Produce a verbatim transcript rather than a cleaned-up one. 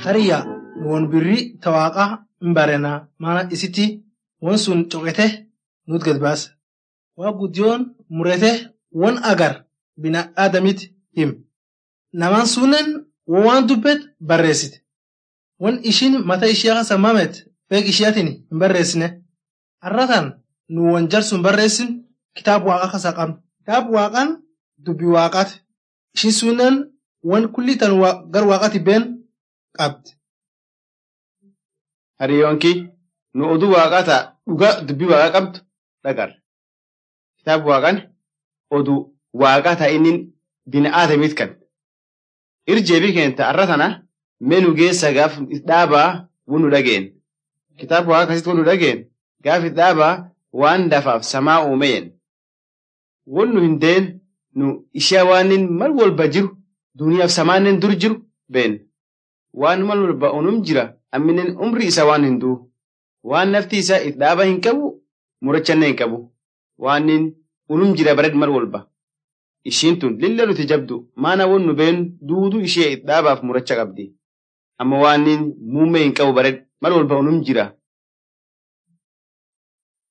Hariyaa won birrii tawaaqa mbarena maana isiti won sun coqete nut gadbaas. Waa guddiyoon murete won agar bina aadamit him. Namaan sunnen waan dubbet barreessite. Won ishin mata ishiyaa samamet feek ishiyaatiin hin barreessine. Arratan nu won jarsun barreessin kitaab waaqa kasa qabna. Kitaab waaqaan dubbi waaqaati. Ishin sunnen won kulli tan gar waaqati been qabdi. Hariyoonki nu oduu waaqata dhuga dubbi waaqa qabdu dhagar. Kitaab waaqan oduu waaqata inni bina aadamit kan. Irjeebii keenta arratana menu geessa gaaf dhaabaa wunu dhageen. Kitaab waaqa kasitti wunu dhageen gaaf dhaabaa waan dafaaf samaa uumeen. Wonu hindeen nu ishee waanin mal walba jiru duniyaaf samaannen dur jiru been. Waan mal walba unum jira amminen umri isa waan hinduu. Waan nafti isa it dhaaba hin qabu murachanne hin qabu. Waanin unum jira bared mal walba. Ishiin tun lilla nuti jabdu maana won nu been duudu ishee it dhaabaaf muracha qabdi. Amma waanin muummee hin qabu bared mal walba unum jira.